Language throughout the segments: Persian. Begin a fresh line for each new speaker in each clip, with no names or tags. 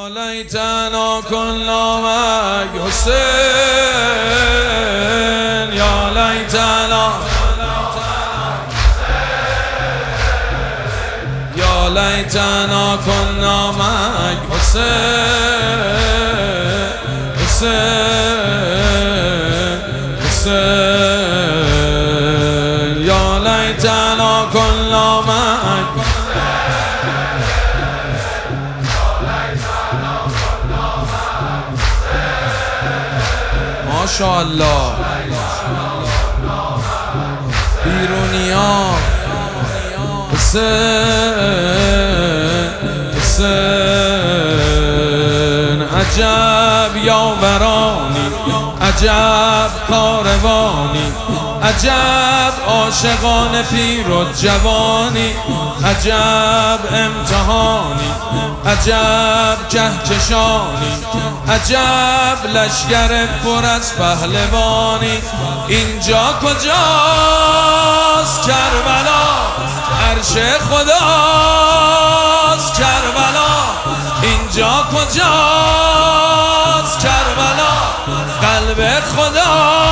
یا لیتنا کنا معک حسین، یا لیتنا، یا لیتنا کنا معک حسین، حسین، حسین، یا لیتنا کنا معک. ماشاءالله بیرونیا حسین، حسین، عجب یاورانی، عجب کاروانی، عجب عاشقان پیر و جوانی، عجب امتحانی، عجب کهکشانی، عجب لشگر پر از پهلوانی. اینجا کجاست کربلا؟ عرش خداست کربلا. اینجا کجاست کربلا؟ قلب خدا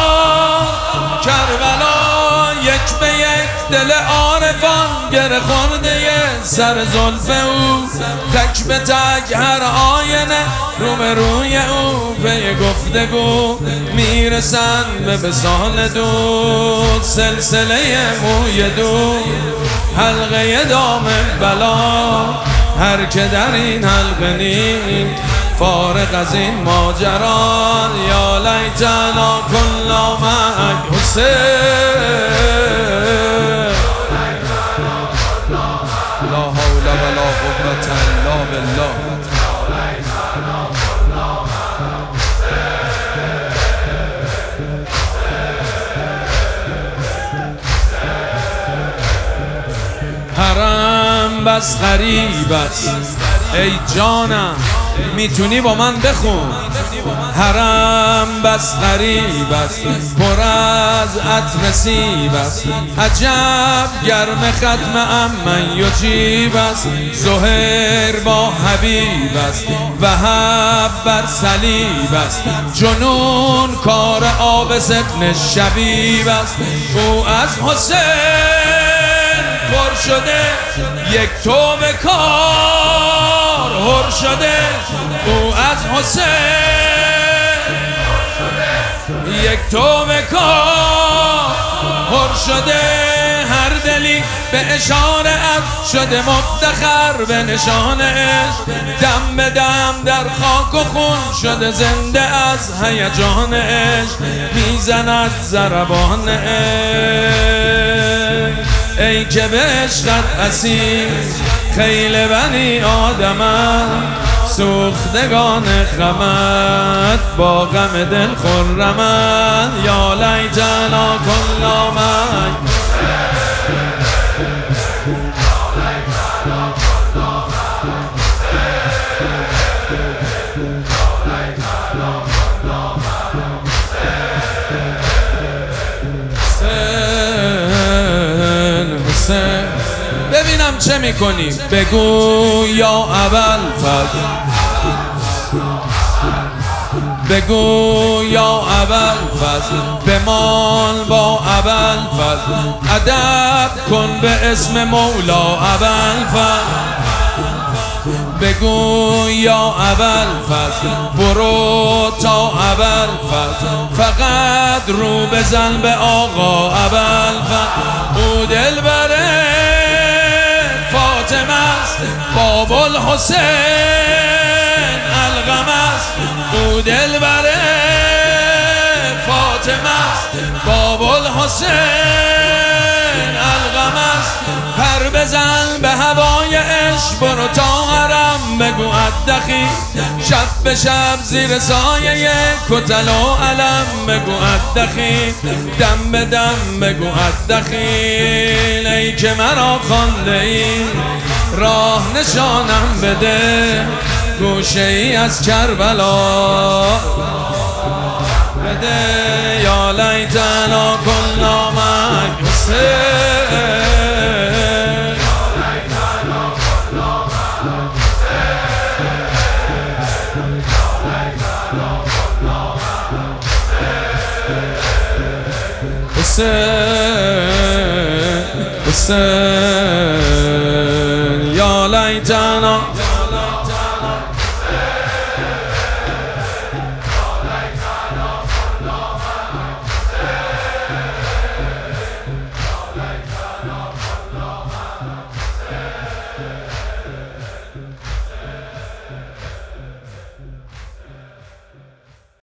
کربلا. یک به یک دل عارفان گره خورده سر زلف او، تک به تک هر آینه رو به روی او پی گفتگو میرسن به وصال دود. سلسله موی دود، حلقه دام بلا، هر که در این حلقه نیست فارغ از این ماجرا. یا لیتنا کنا معک حسین، لا حول ولا قوة الا بالله. حرم بس غریب است ای جانم، میتونی با من بخون. حرم بس غریب است، پر از عطر سیب است، عجب گرم ختم امن یجیب است. زهیر با حبیب است، وهب بر صلیب است، جنون کار آب سفن شبیب است. او از حسین پر شده، یک تو به کار هر شده. او از حسین یک تو به کار هر شده. هر دلی به اشاره شده مفتخر به نشان عشق، دم به دم در خاک و خون شده زنده از هیجان عشق. میزند ضربان عشق ای که به عشقت اسیر خیل بنی آدمت، سوختگان غمت با غم دل خرمت. یا لیتنا کنا معک، ببینم چه میکنی. بگو یا ابوالفضل، بگو یا ابوالفضل، بمان با ابوالفضل، ادب کن به اسم مولا ابوالفضل. بگو یا ابوالفضل، برو تا ابوالفضل، فقط رو بزن به آقا ابوالفضل. او دلبره فاطمه است، باب الحسین الغم است. او دلبره فاطمه است، باب الحسین الغم است. پر بزن به هوای عشق، برو تا حرم بگو ادخی، شب به شب زیر سایه کتل و علم بگو ادخی، دم به دم بگو ادخی. ای که مرا خوانده ای راه نشانم بده، گوشه ای از کربلا بده. یا لیتنا کنا معک حسین، حسین حسین یا لیتنا